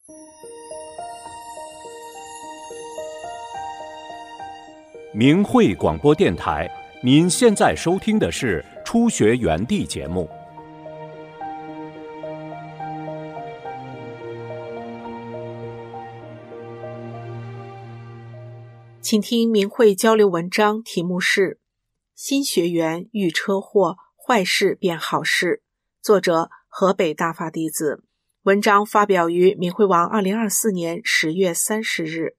明慧广播电台，您现在收听的是初学园地节目。 请听明慧交流文章，题目是新学员遇车祸，坏事变好事，作者河北大法弟子，文章发表于明慧网2024年10月30日。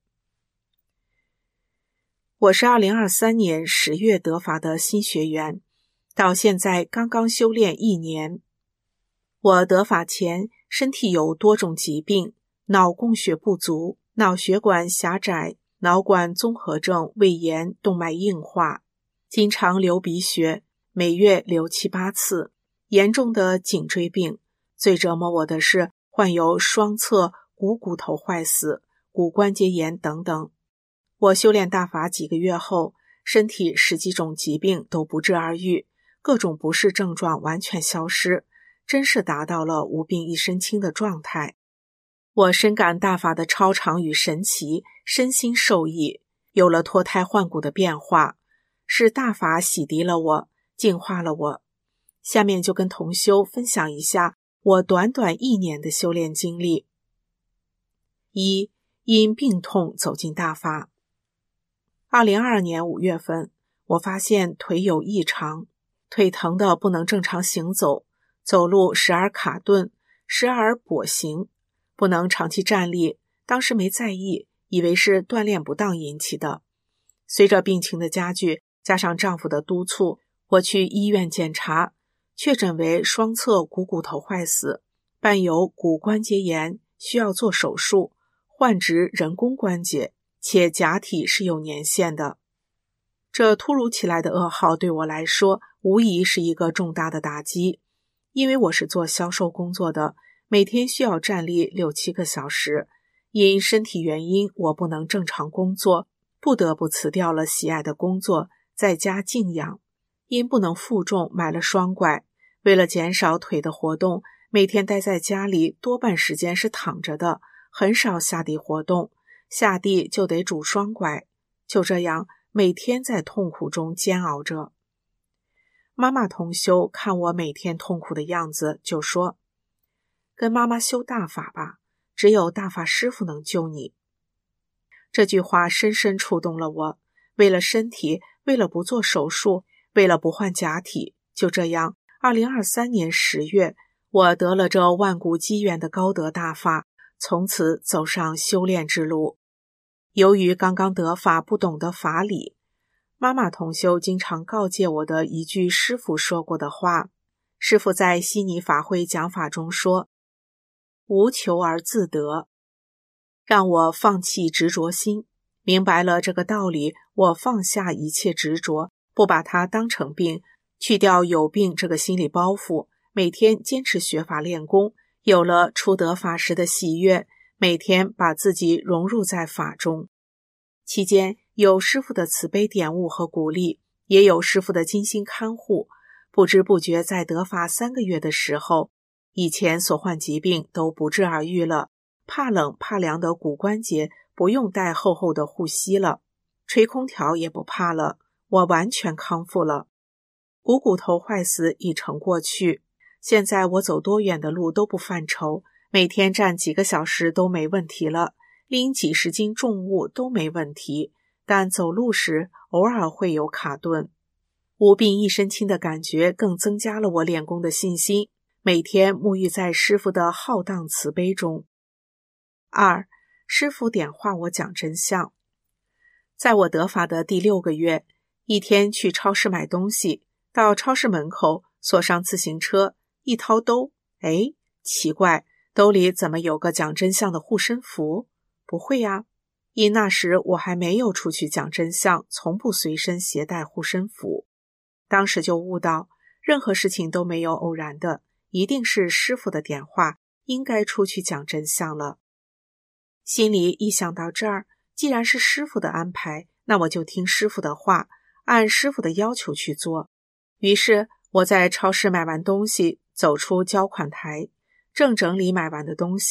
我是2023年10月得法的新学员，到现在刚刚修炼1年。我得法前身体有多种疾病，脑供血不足、脑血管狭窄、脑管综合症、胃炎、动脉硬化，经常流鼻血，每月流7、8次，严重的颈椎病。最折磨我的是患有双侧股头坏死、骨关节炎等等。我修炼大法几个月后，身体10几种疾病都不治而愈，各种不适症状完全消失，真是达到了无病一身轻的状态。我深感大法的超常与神奇，身心受益，有了脱胎换骨的变化，是大法洗涤了我，净化了我。下面就跟同修分享一下我短短1年的修炼经历。1. 因病痛走进大法。2022年5月份，我发现腿有异常，腿疼得不能正常行走，走路时而卡顿，时而跛行，不能长期站立，当时没在意，以为是锻炼不当引起的。随着病情的加剧，加上丈夫的督促，我去医院检查，确诊为双侧股头坏死，伴有骨关节炎，需要做手术，换植人工关节，且假体是有年限的。这突如其来的噩耗对我来说无疑是一个重大的打击，因为我是做销售工作的，每天需要站立6、7个小时，因身体原因我不能正常工作，不得不辞掉了喜爱的工作，在家静养。因不能负重买了双拐，为了减少腿的活动，每天待在家里多半时间是躺着的，很少下地活动，下地就得拄双拐，就这样每天在痛苦中煎熬着。妈妈同修看我每天痛苦的样子，就说：跟妈妈修大法吧，只有大法师父能救你。这句话深深触动了我，为了身体，为了不做手术，为了不换假体，就这样2023年10月，我得了这万古机缘的高德大法，从此走上修炼之路。由于刚刚得法，不懂得法理，妈妈同修经常告诫我的一句师父说过的话。师父在悉尼法会讲法中说：无求而自得，让我放弃执着心。明白了这个道理，我放下一切执着，不把它当成病，去掉有病这个心理包袱，每天坚持学法练功，有了初得法时的喜悦，每天把自己融入在法中。期间有师父的慈悲点悟和鼓励，也有师父的精心看护，不知不觉在得法3个月的时候，以前所患疾病都不治而愈了，怕冷怕凉的骨关节不用带厚厚的护膝了，吹空调也不怕了，我完全康复了。股头坏死已成过去，现在我走多远的路都不犯愁，每天站几个小时都没问题了，拎几十斤重物都没问题，但走路时偶尔会有卡顿。无病一身轻的感觉更增加了我练功的信心，每天沐浴在师父的浩荡慈悲中。2. 师父点化我讲真相。在我得法的第6个月，一天去超市买东西，到超市门口锁上自行车，一掏兜，奇怪，兜里怎么有个讲真相的护身符？不会呀，因那时我还没有出去讲真相，从不随身携带护身符。当时就悟到，任何事情都没有偶然的，一定是师父的点化，应该出去讲真相了。心里一想到这儿，既然是师父的安排，那我就听师父的话，按师父的要求去做。于是我在超市买完东西，走出交款台，正整理买完的东西，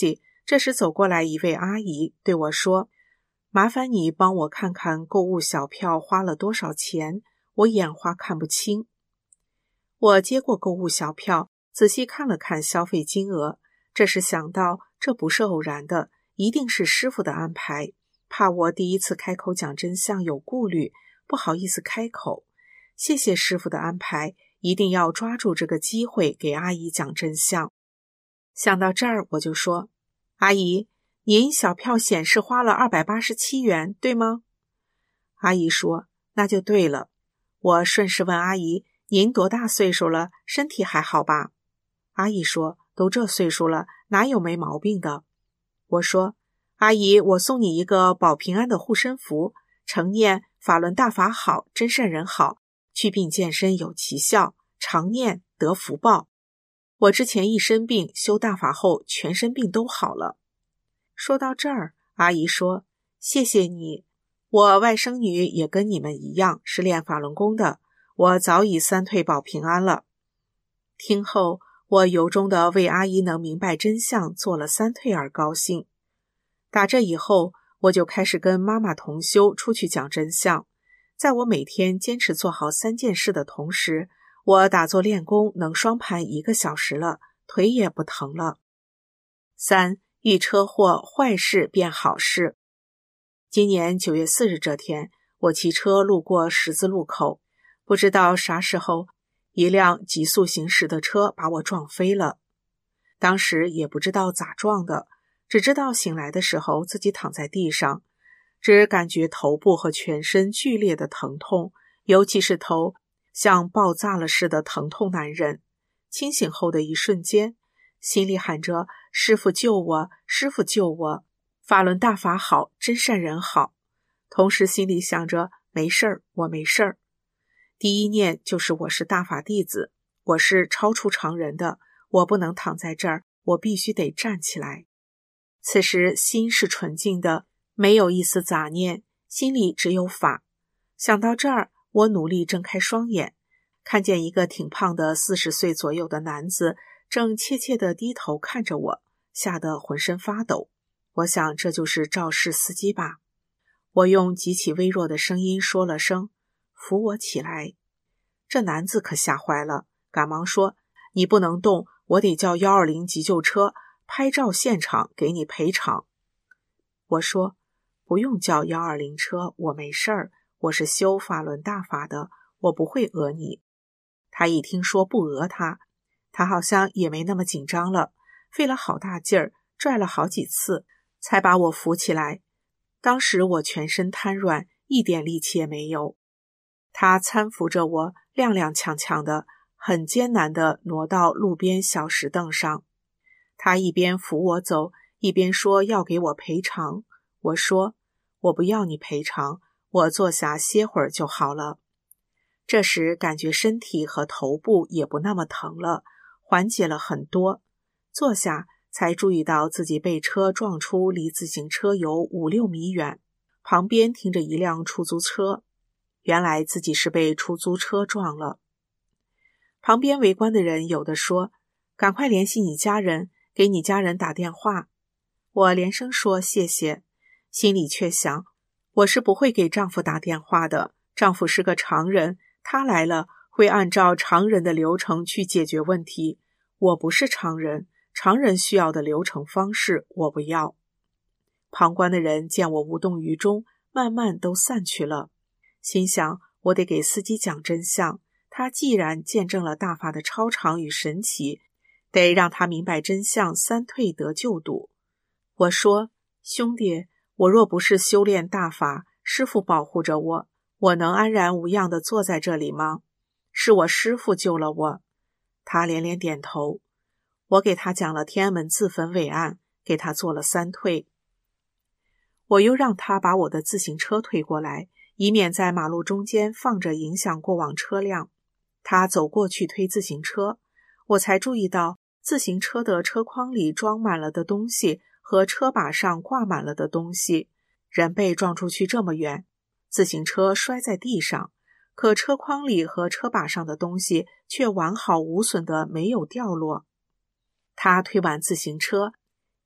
这时走过来一位阿姨对我说，麻烦你帮我看看购物小票花了多少钱，我眼花看不清。我接过购物小票，仔细看了看消费金额，这时想到这不是偶然的，一定是师傅的安排，怕我第一次开口讲真相有顾虑，不好意思开口。谢谢师傅的安排，一定要抓住这个机会给阿姨讲真相。想到这儿，我就说，阿姨，您小票显示花了287元，对吗？阿姨说，那就对了。我顺势问阿姨，您多大岁数了，身体还好吧？阿姨说，都这岁数了，哪有没毛病的？我说，阿姨，我送你一个保平安的护身符，常念法轮大法好，真善人好，祛病健身有奇效，常念得福报。我之前一身病，修大法后全身病都好了。说到这儿，阿姨说，谢谢你，我外甥女也跟你们一样是练法轮功的，我早已三退保平安了。听后，我由衷的为阿姨能明白真相做了三退而高兴。打这以后，我就开始跟妈妈同修出去讲真相。在我每天坚持做好3件事的同时，我打坐练功能双盘1个小时了，腿也不疼了。3. 遇车祸坏事变好事。今年9月4日这天，我骑车路过十字路口，不知道啥时候，一辆急速行驶的车把我撞飞了。当时也不知道咋撞的，只知道醒来的时候自己躺在地上，只感觉头部和全身剧烈的疼痛，尤其是头像爆炸了似的疼痛难忍。清醒后的一瞬间，心里喊着师父救我，师父救我，法轮大法好，真善人好。同时心里想着没事儿，我没事儿。第一念就是我是大法弟子，我是超出常人的，我不能躺在这儿，我必须得站起来。此时心是纯净的，没有一丝杂念，心里只有法。想到这儿，我努力睁开双眼，看见一个挺胖的40岁左右的男子正怯怯地低头看着我，吓得浑身发抖。我想这就是肇事司机吧。我用极其微弱的声音说了声扶我起来。这男子可吓坏了，赶忙说，你不能动，我得叫120急救车拍照现场给你赔偿。我说，不用叫120车，我没事儿，我是修法轮大法的，我不会讹你。他一听说不讹他好像也没那么紧张了，费了好大劲儿，拽了好几次，才把我扶起来。当时我全身瘫软，一点力气也没有。他搀扶着我，踉踉跄跄的，很艰难地挪到路边小石凳上。他一边扶我走，一边说要给我赔偿。我说，我不要你赔偿，我坐下歇会儿就好了。这时感觉身体和头部也不那么疼了，缓解了很多。坐下才注意到自己被车撞出离自行车有5-6米远，旁边停着一辆出租车，原来自己是被出租车撞了。旁边围观的人有的说，赶快联系你家人，给你家人打电话。我连声说谢谢，心里却想，我是不会给丈夫打电话的，丈夫是个常人，他来了会按照常人的流程去解决问题，我不是常人，常人需要的流程方式我不要。旁观的人见我无动于衷，慢慢都散去了，心想我得给司机讲真相，他既然见证了大法的超常与神奇，得让他明白真相，三退得救度。我说，兄弟，我若不是修炼大法，师父保护着我，我能安然无恙地坐在这里吗？是我师父救了我。他连连点头。我给他讲了天安门自焚伟案，给他做了三退。我又让他把我的自行车推过来，以免在马路中间放着影响过往车辆。他走过去推自行车，我才注意到自行车的车筐里装满了的东西和车把上挂满了的东西，人被撞出去这么远，自行车摔在地上，可车筐里和车把上的东西却完好无损的没有掉落。他推完自行车，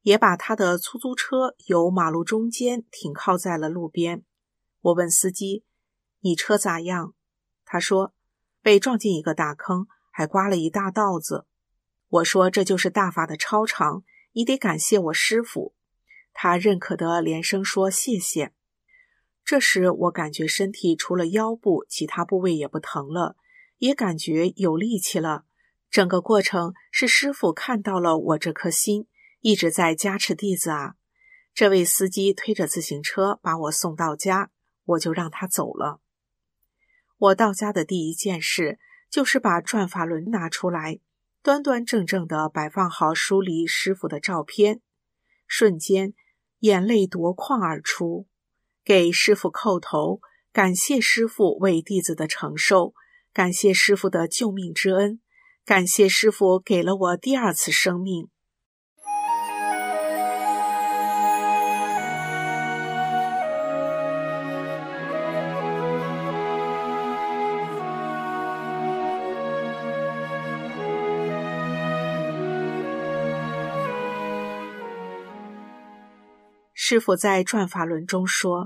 也把他的出租车由马路中间停靠在了路边。我问司机，你车咋样？他说，被撞进一个大坑，还刮了一大道子。我说，这就是大法的超常，你得感谢我师父。他认可地连声说谢谢。这时我感觉身体除了腰部，其他部位也不疼了，也感觉有力气了。整个过程是师父看到了我这颗心，一直在加持弟子啊。这位司机推着自行车把我送到家，我就让他走了。我到家的第一件事就是把转法轮拿出来，端端正正地摆放好书里师父的照片，瞬间眼泪夺眶而出，给师父叩头，感谢师父为弟子的承受，感谢师父的救命之恩，感谢师父给了我第二次生命。师父在转法轮中说，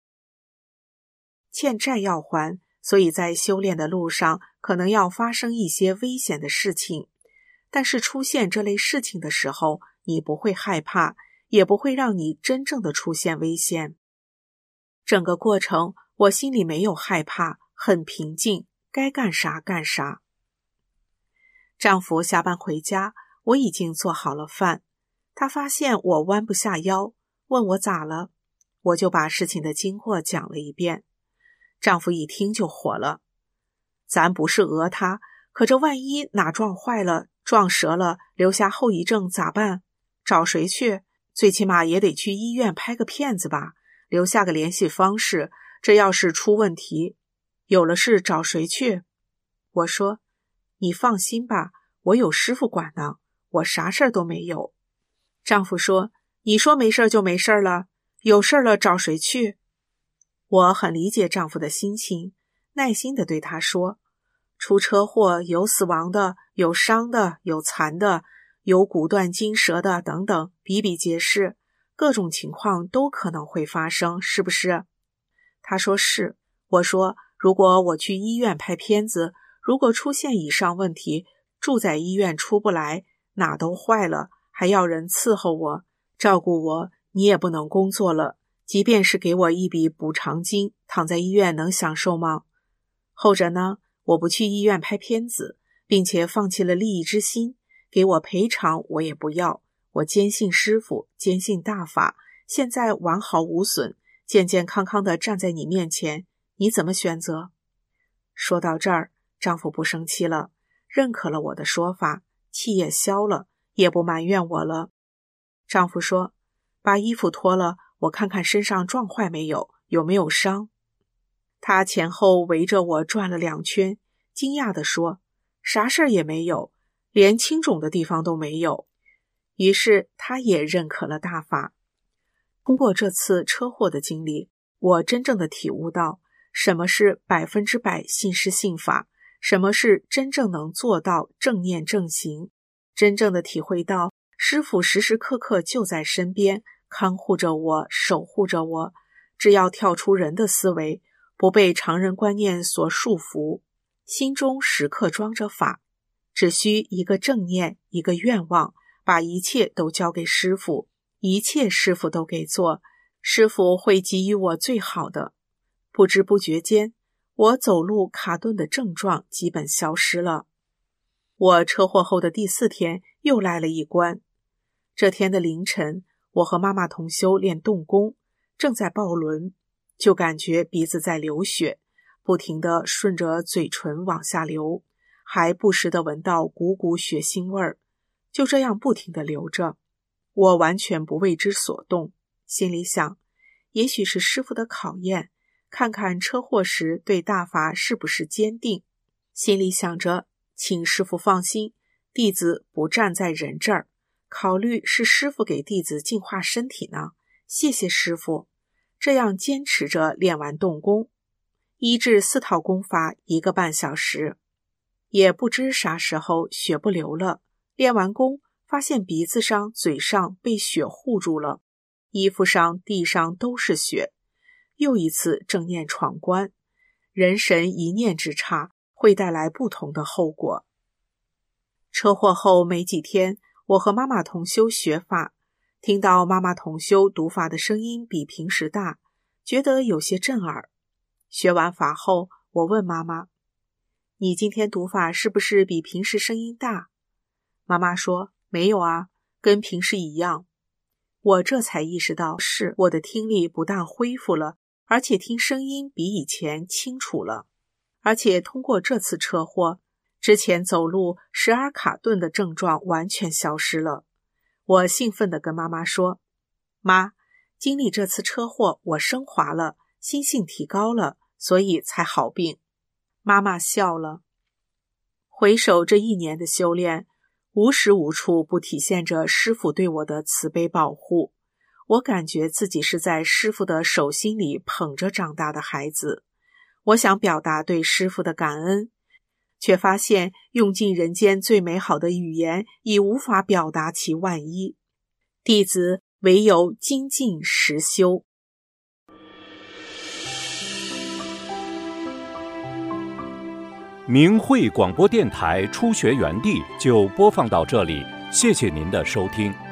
欠债要还，所以在修炼的路上可能要发生一些危险的事情，但是出现这类事情的时候，你不会害怕，也不会让你真正的出现危险。整个过程我心里没有害怕，很平静，该干啥干啥。丈夫下班回家，我已经做好了饭，他发现我弯不下腰，问我咋了，我就把事情的经过讲了一遍。丈夫一听就火了，咱不是讹他，可这万一哪撞坏了，撞折了，留下后遗症咋办？找谁去？最起码也得去医院拍个片子吧，留下个联系方式，这要是出问题，有了事找谁去？我说，你放心吧，我有师父管呢，我啥事儿都没有。丈夫说，你说没事就没事了，有事了找谁去？我很理解丈夫的心情，耐心地对他说，出车祸有死亡的，有伤的，有残的，有骨断筋折的等等，比比皆是，各种情况都可能会发生，是不是？他说是。我说，如果我去医院拍片子，如果出现以上问题，住在医院出不来，哪都坏了，还要人伺候我，照顾我，你也不能工作了，即便是给我一笔补偿金，躺在医院能享受吗？后者呢，我不去医院拍片子，并且放弃了利益之心，给我赔偿我也不要，我坚信师父，坚信大法，现在完好无损，健健康康地站在你面前，你怎么选择？说到这儿，丈夫不生气了，认可了我的说法，气也消了，也不埋怨我了。丈夫说，把衣服脱了，我看看身上撞坏没有，有没有伤。他前后围着我转了2圈，惊讶地说，啥事儿也没有，连青肿的地方都没有。于是他也认可了大法。通过这次车祸的经历，我真正的体悟到什么是100%信师信法，什么是真正能做到正念正行，真正的体会到师父时时刻刻就在身边，看护着我，守护着我，只要跳出人的思维，不被常人观念所束缚，心中时刻装着法，只需一个正念，一个愿望，把一切都交给师父，一切师父都给做，师父会给予我最好的。不知不觉间，我走路卡顿的症状基本消失了。我车祸后的第4天又来了一关。这天的凌晨，我和妈妈同修练动功，正在抱轮，就感觉鼻子在流血，不停地顺着嘴唇往下流，还不时地闻到股股血腥味儿，就这样不停地流着。我完全不为之所动，心里想，也许是师父的考验，看看车祸时对大法是不是坚定。心里想着，请师父放心，弟子不站在人这儿，考虑是师父给弟子净化身体呢，谢谢师父。这样坚持着练完动功，1至4套功法1个半小时，也不知啥时候血不流了，练完功发现鼻子上、嘴上被血糊住了，衣服上、地上都是血。又一次正念闯关，人神一念之差，会带来不同的后果。车祸后没几天，我和妈妈同修学法，听到妈妈同修读法的声音比平时大，觉得有些震耳。学完法后，我问妈妈：“你今天读法是不是比平时声音大？”妈妈说：“没有啊，跟平时一样。”我这才意识到，是我的听力不但恢复了，而且听声音比以前清楚了。而且通过这次车祸，之前走路时而卡顿的症状完全消失了。我兴奋地跟妈妈说：“妈，经历这次车祸，我升华了，心性提高了，所以才好病。”妈妈笑了。回首这1年的修炼，无时无处不体现着师父对我的慈悲保护。我感觉自己是在师父的手心里捧着长大的孩子。我想表达对师父的感恩，却发现用尽人间最美好的语言，已无法表达其万一。弟子唯有精进实修。 明慧广播电台初学园地就播放到这里，谢谢您的收听。